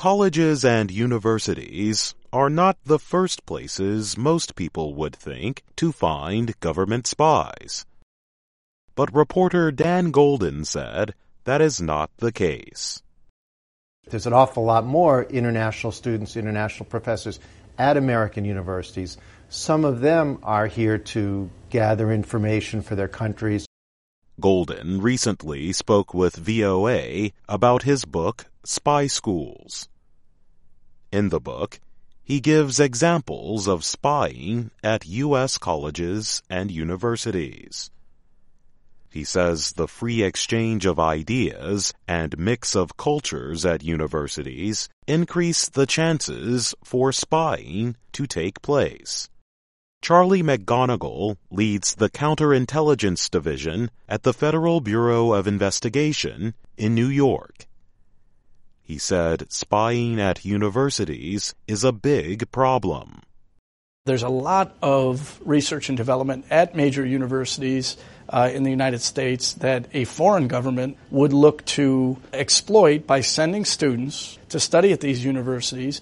Colleges and universities are not the first places most people would think to find government spies. But reporter Dan Golden said that is not the case. There's an awful lot more international students, international professors at American universities. Some of them are here to gather information for their countries. Golden recently spoke with VOA about his book, Spy Schools. In the book, he gives examples of spying at U.S. colleges and universities. He says the free exchange of ideas and mix of cultures at universities increase the chances for spying to take place. Charlie McGonigal leads the Counterintelligence Division at the Federal Bureau of Investigation in New York. He said spying at universities is a big problem. There's a lot of research and development at major universities in the United States that a foreign government would look to exploit by sending students to study at these universities.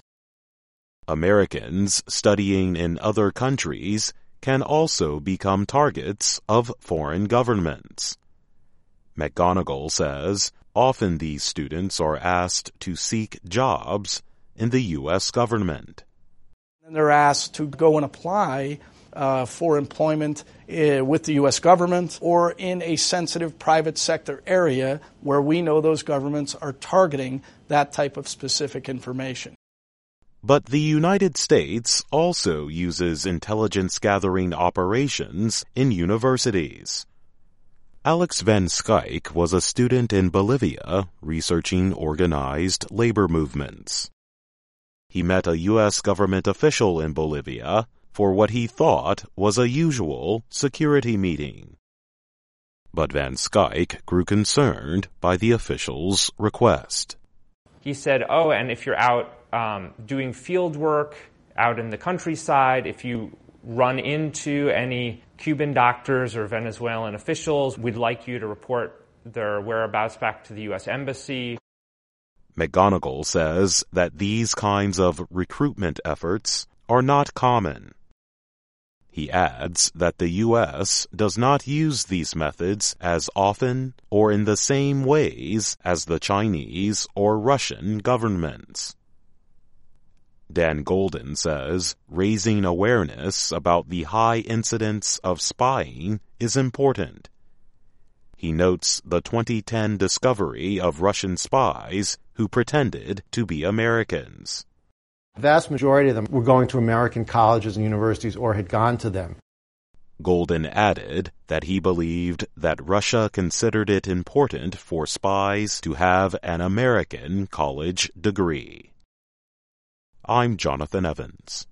Americans studying in other countries can also become targets of foreign governments. McGonigal says often these students are asked to seek jobs in the U.S. government. And they're asked to go and apply for employment with the U.S. government or in a sensitive private sector area where we know those governments are targeting that type of specific information. But the United States also uses intelligence-gathering operations in universities. Alex Van Skyke was a student in Bolivia researching organized labor movements. He met a U.S. government official in Bolivia for what he thought was a usual security meeting. But Van Skyke grew concerned by the official's request. He said, and if you're out doing field work out in the countryside, if you run into any Cuban doctors or Venezuelan officials, we'd like you to report their whereabouts back to the U.S. Embassy. McGonigal says that these kinds of recruitment efforts are not common. He adds that the U.S. does not use these methods as often or in the same ways as the Chinese or Russian governments. Dan Golden says raising awareness about the high incidence of spying is important. He notes the 2010 discovery of Russian spies who pretended to be Americans. The vast majority of them were going to American colleges and universities or had gone to them. Golden added that he believed that Russia considered it important for spies to have an American college degree. I'm Jonathan Evans.